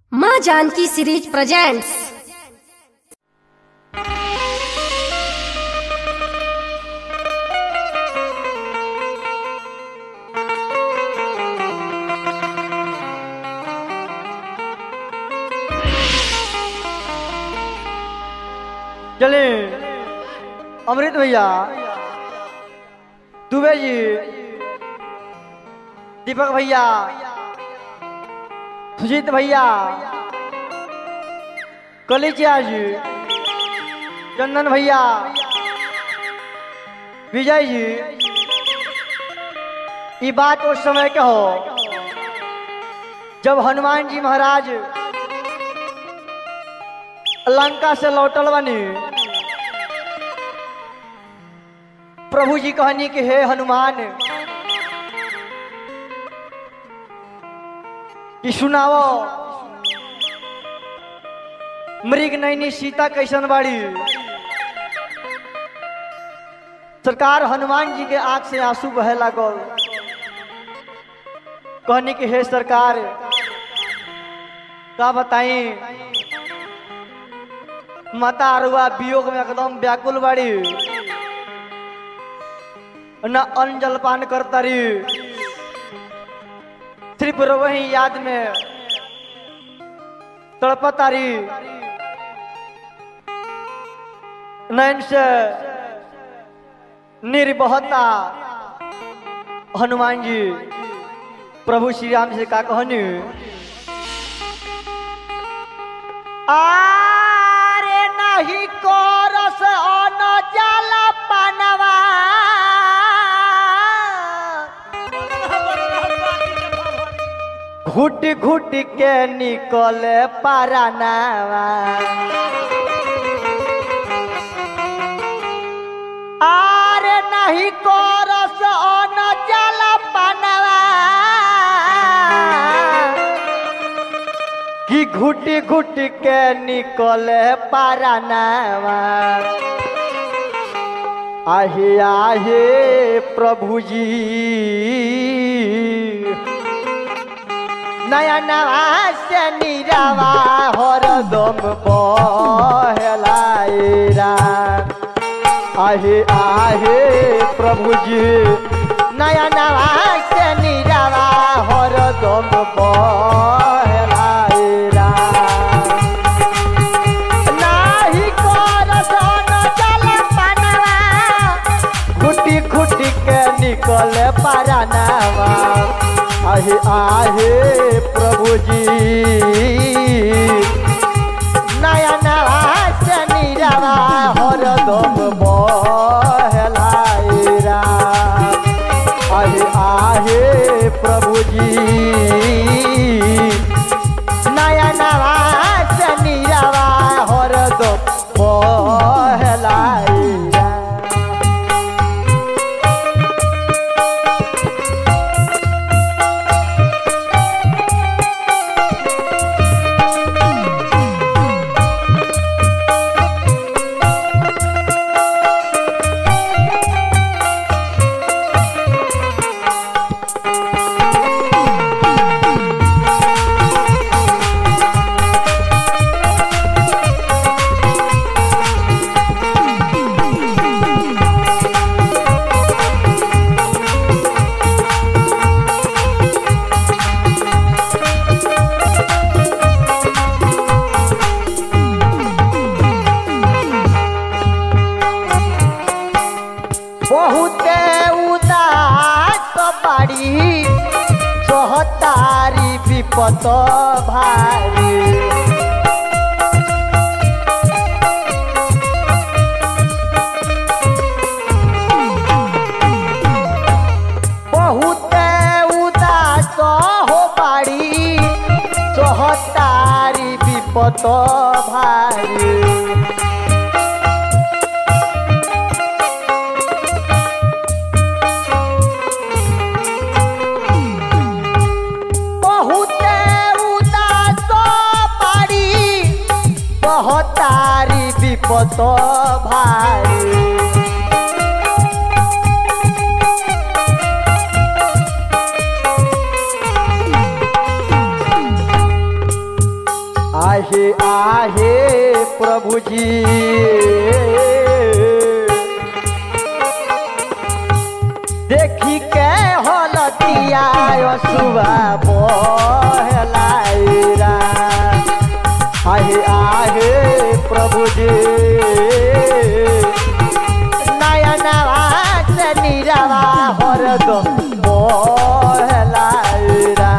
माँ Janaki series presents. चले अमृत भैया, दुबे जी, दीपक भैया, सुजीत भैया, कलिचिया जी, चंदन भैया, विजय जी। ये बात उस समय के हो जब हनुमान जी महाराज लंका से लौटल बनी। प्रभु जी कहनी कि हे हनुमान, कि सुनाओ मृग नैनी सीता कैसन बाड़ी। सरकार हनुमान जी के आंख से आंसू बहे लागल। कहनी कि हे सरकार, का बताई, माता अरुआ वियोग में एकदम व्याकुल बाड़ी, न अन्न जलपान करतारी, सिर्फ वही याद में तड़पतारी। नैन से नीर बहता। हनुमान जी प्रभु श्री राम से का कहनी, आरे नहीं कोरस अन जल पानवा, घुट घुट के निकले पारानावा। आरे नहीं कोरस अन जल पानवा, कि घुट घुट के निकले पारानावा। आहे आहे प्रभु जी, नया नवा से नीरावा हरदम बहलाइरा। आहे आहे प्रभु जी, नया नवा से नीरावा हरदम बहलाइरा। नाही करस न जल पानवा, खुटी खुटी के निकले पारानावा। आहे आहे प्रभु जी, नया नवा से नीरावा हरदम बहलाइरा। आहे आहे प्रभु जी, नया नवा से नीरावा हरदम बहलाइरा। बहुते उदास बाड़ी, सोहतारी विपत भारी। बहुते उदास हो बाड़ी, सोहतारी विपत भारी। तारी विपत भारी। आहे आहे प्रभु जी देखी के हलतिया सुबह बहलाइरा आहे आहे प्रभु जी नयनवा से नीरवा हरदम बहलाइरा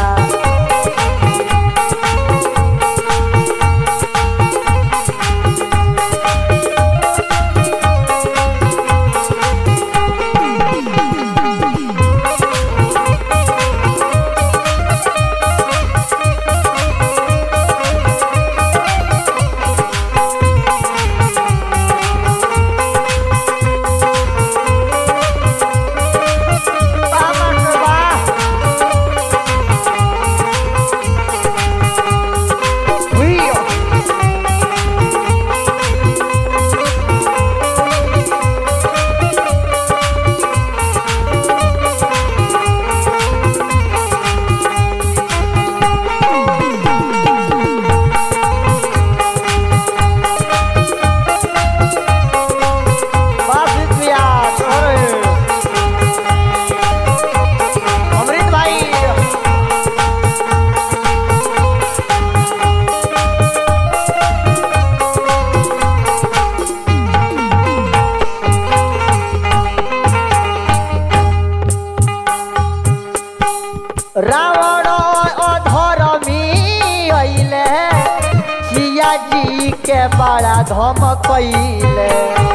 रावण अधर्मी अइले सिया जी के बड़ा धमकइले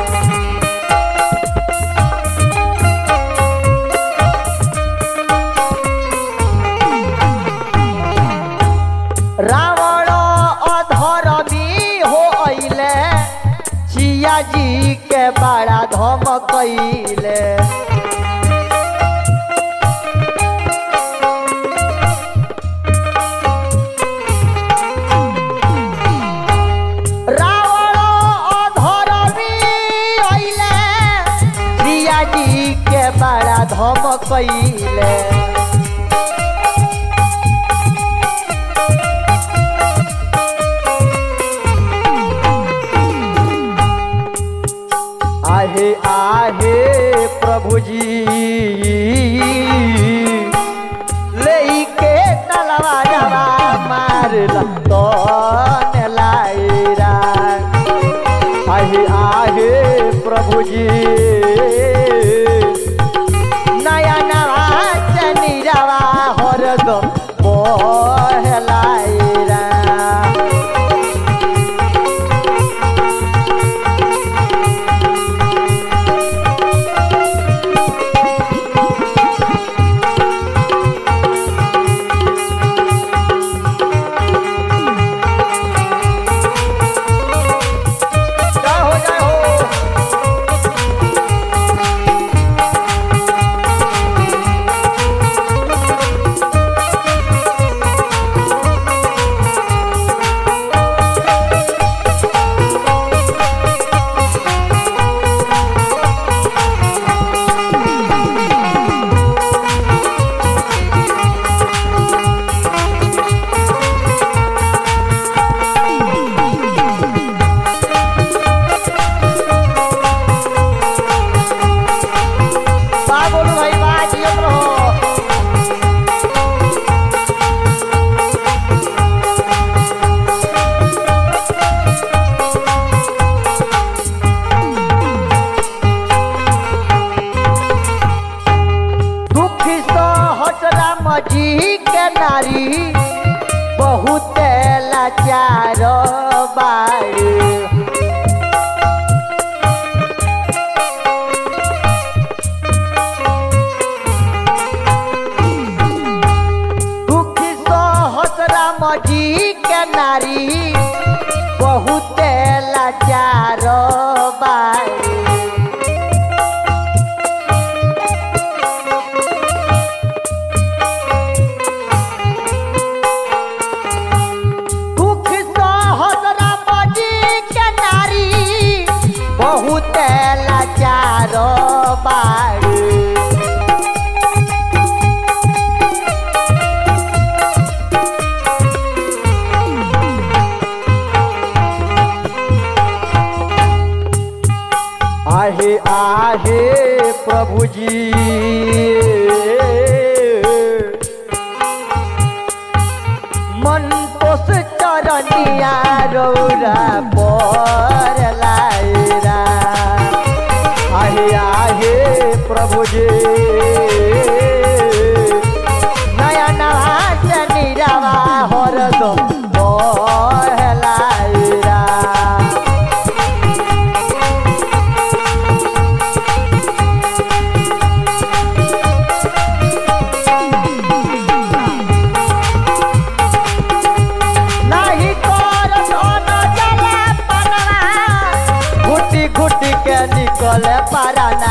रावण अधर्मी हो अइले सिया जी के बड़ा धमकइले बड़ा धमकइले आहे आहे प्रभु जी लेके तलवारवा मारला तो लाइरा आहे आहे प्रभु जी हरदम बहलाइरा जी के नारी बहुत लाचार बाई दुखी सहस राम जी के नारी बहुत लाचार बाई बहुत लाचार बाड़ी हे प्रभु जी मन तोस चरनिया रौरा पर लायरा आहे आहे प्रभु जी नया नाच निरावा हरदम बहलायरा घुटी के निकले पाराना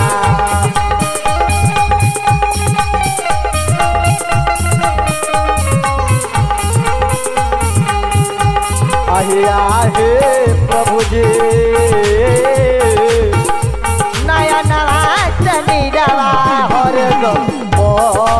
आहे आहे प्रभु जी नया नाच निरावा हरदम